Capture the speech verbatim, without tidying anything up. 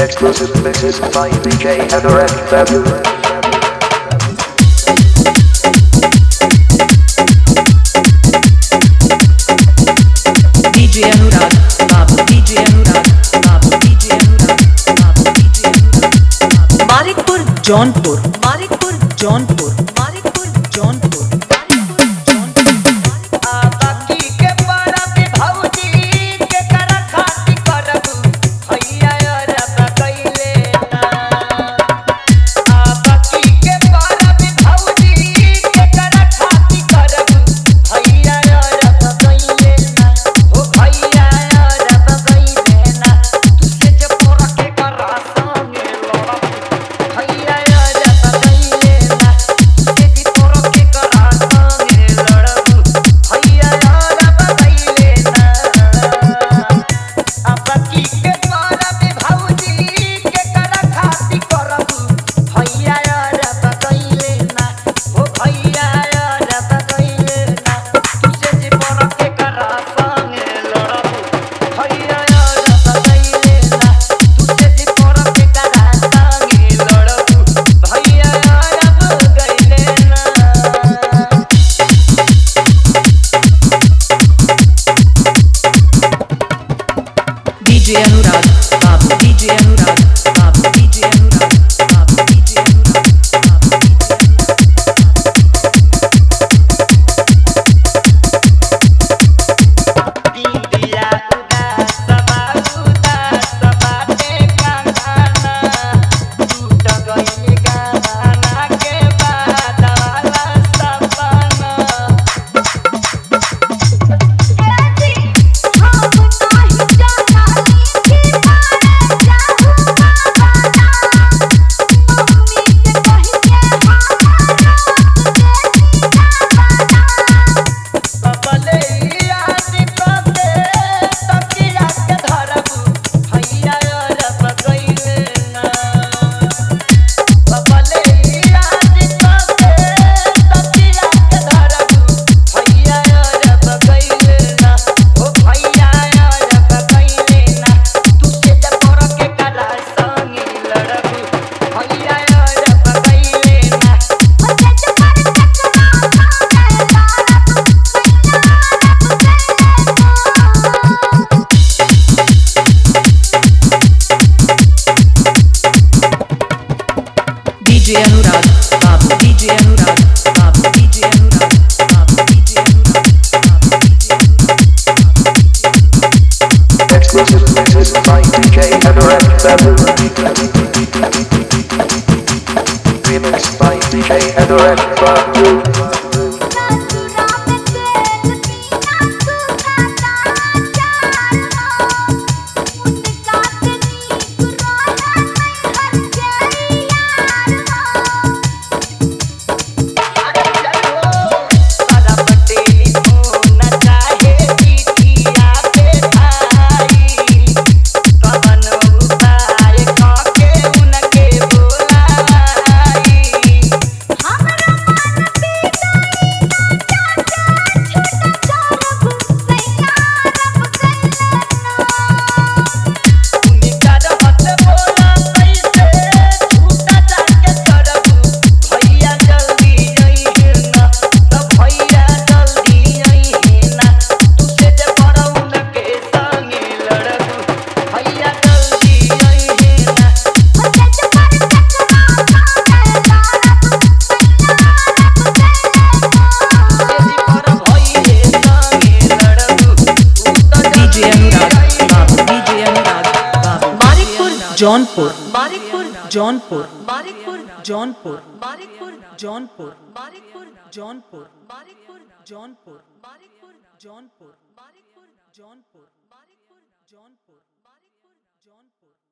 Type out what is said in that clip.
Exclusive mixes by D J Heather and February. D J Anurag, Babu, D J Anurag, Babu, D J Anurag, Babu, D J Anurag, Babu. Malikpur, Jaunpur, Malikpur, Jaunpur, Malikpur, Jaunpur, Malikpur, Jaunpur. आबाकी के पारा भी भौजी के करा खाती करबू भैया अरब कइले ना आबाकी के पारा भी भौजी के करा खाती करबू भैया अरब कइले ना ओ भैया अरब कइले ना तुसे जे पोरा के करा संगे लड़ब भैया अरब कइले ना तुसे जे पोरा के करा संगे लड़ब भैया अरब कइले ना आबाकी के पारा भी भौजी के करा खाती करबू भैया अरब कइले ना ओ भैया अरब कइले ना तुसे जे पोरा के करा संगे लड़ब भैया अरब कइले ना तुसे जे पोरा के करा संगे लड़ब भैया अरब कइले ना D J Anurag, Babu, D J Anurag, Babu, D J Anurag, Babu, D J Anurag, Babu, D J बिंदिया उदास उदास बाटे कांगाना टूट गइल गाना के बाद वाला सपना जी हम नाही जाना कि मारे जाहू बाबा मम्मी से कह के हमारा देसी बाबा बबले याद करके तकिया के धरबू भैया अरब कइले ना बबले याद करके तकिया के धरबू भैया अरब कइले ना ओ भैया अरब कइले ना तुसे जे पोरा के करा संगे लड़बू भैया अरब कइले ना ओते जो पर चकना खाने लारा D J Anurag, Babu, D J Anurag, Babu, D J Anurag, Babu, D J Anurag, Babu, D J Anurag, Babu, D J Anurag. Exclusive mixes by D J Heather and February. Remix by D J Heather and February. ससुरा में तेल पीना सुखाता चार हो उनका तनी गुराया नहीं हर जाई यार हो अरे चलो सारा पटेली फोन चाहे चिठिया पे भाई कवन उपाय काके उनके बोलाई हमरा मन पीता चाचा छोटा चारब सैया रब कइलना उनका रहत बोला कैसे छूटा जाके करबू भैया जल्दी अइहे ना त भैया जल्दी अइहे ना तुसे जे पड़ौ उनके संगे लड़बू भैया जल्दी अइहे ना ओते जो पर चकना खाने लारा तेजी पर भइले संगे लड़बू D J Anurag, Babu, D J Anurag, Babu. Malikpur, Jaunpur, Malikpur, Jaunpur, Malikpur, Jaunpur, Malikpur, Jaunpur, Malikpur, Jaunpur, Malikpur, Jaunpur, Malikpur, Jaunpur, Malikpur, Jaunpur, Malikpur, Jaunpur, Malikpur, Jaunpur.